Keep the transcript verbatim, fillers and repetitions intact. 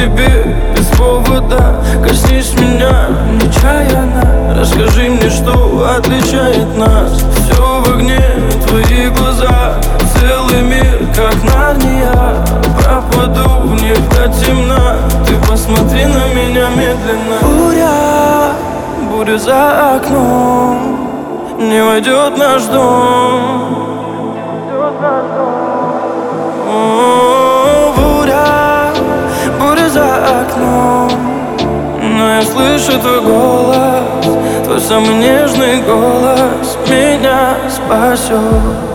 тебе без повода. Коснись меня нечаянно, расскажи мне, что отличает нас. Все в огне, твои глаза, целый мир, как Нарния. Пропаду в них до темна, ты посмотри на меня медленно. Буря, буря за окном, не войдет наш дом. О, буря, буря за окном, но я слышу твой голос, твой самый нежный голос меня спасет.